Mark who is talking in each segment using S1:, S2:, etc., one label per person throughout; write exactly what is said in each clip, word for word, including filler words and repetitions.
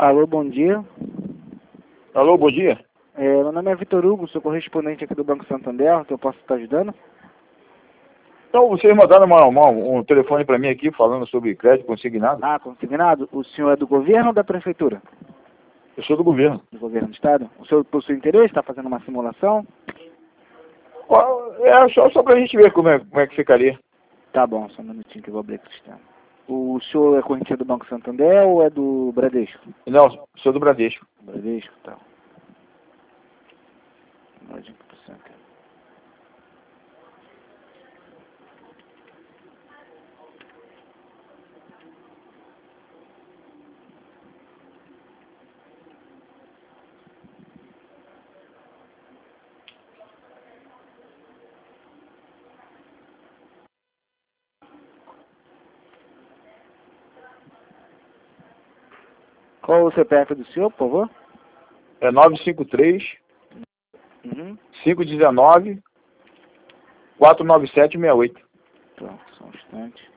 S1: Alô, bom dia.
S2: Alô, bom dia.
S1: É, meu nome é Vitor Hugo, sou correspondente aqui do Banco Santander, que eu posso estar ajudando?
S2: Então, vocês mandaram uma, uma, um telefone para mim aqui falando sobre crédito consignado.
S1: Ah, consignado? O senhor é do governo ou da prefeitura?
S2: Eu sou do governo.
S1: Do governo do estado? O senhor possui interesse? Está fazendo uma simulação?
S2: É só, só para a gente ver como é, como é que ficaria.
S1: Tá bom, só um minutinho que eu vou abrir aqui o sistema. O senhor é correntino do Banco Santander ou é do Bradesco?
S2: Não, sou do Bradesco.
S1: Bradesco, tá. Imagem por cento. Qual o C P F do senhor, por favor?
S2: É nove cinco três,
S1: Uhum.
S2: cinco um nove, quatro nove sete seis oito.
S1: Então, só um instante.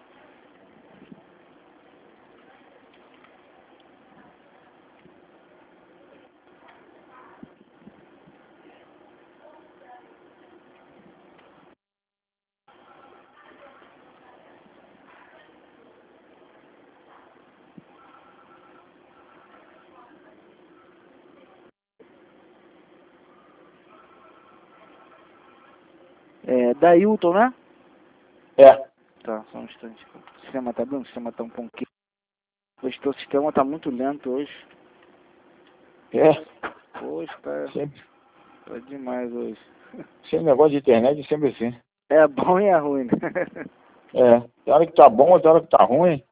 S1: É, da Hilton, né?
S2: É.
S1: Tá, só um instante. O sistema tá bem, o sistema tá um pouquinho. Hoje o sistema tá muito lento hoje.
S2: É.
S1: Hoje tá,
S2: Sempre.
S1: tá demais hoje.
S2: Sem negócio de internet, sempre assim.
S1: É bom e é ruim, né?
S2: É. Tem hora que tá bom, tem hora que tá ruim.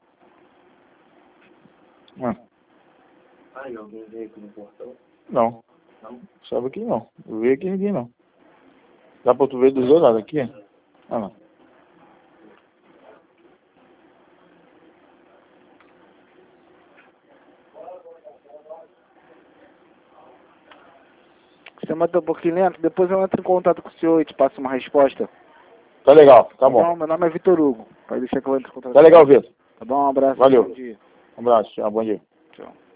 S2: Hum.
S3: Aí, alguém veio aqui no portão?
S2: Não.
S3: Não?
S2: Sabe aqui não. Eu vi aqui ninguém não. Dá pra tu ver dos dois lados aqui? Ah, não.
S1: O sistema tá um pouquinho lento, depois eu entro em contato com o senhor e te passo uma resposta.
S2: Tá legal, tá bom.
S1: Meu nome é Vitor Hugo. Pode deixar que eu entre em contato
S2: Tá
S1: com
S2: legal,
S1: você.
S2: Vitor.
S1: Tá bom? Um abraço.
S2: Valeu.
S1: Bom dia.
S2: Um abraço, tchau, bom dia.
S1: Tchau.